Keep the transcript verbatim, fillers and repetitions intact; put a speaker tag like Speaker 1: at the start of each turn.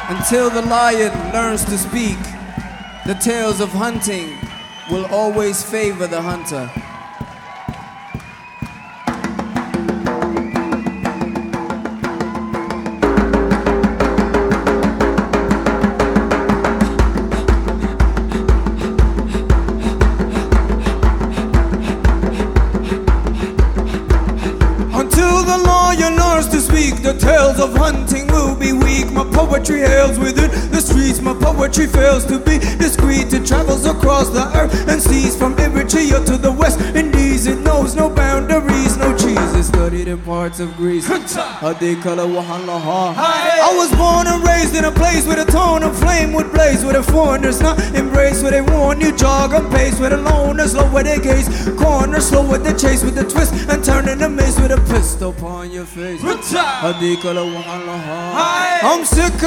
Speaker 1: Until the lion learns to speak, the tales of hunting will always favor the hunter. Until the lion learns to speak, the tales of hunting will be weak. My poetry hails within the streets. My poetry fails to be discreet. It travels across the earth and seas, from Eritrea to the West Indies. It knows no boundaries, no cheese. It's studied in parts of Greece. I was born and raised in a place where the tone of flame would blaze, where the foreigners not embrace, where they warn you jog and pace, where the loners lower their gaze, corners slow with the chase, with the twist and turn in the maze, with a pistol upon your face. I'm sick of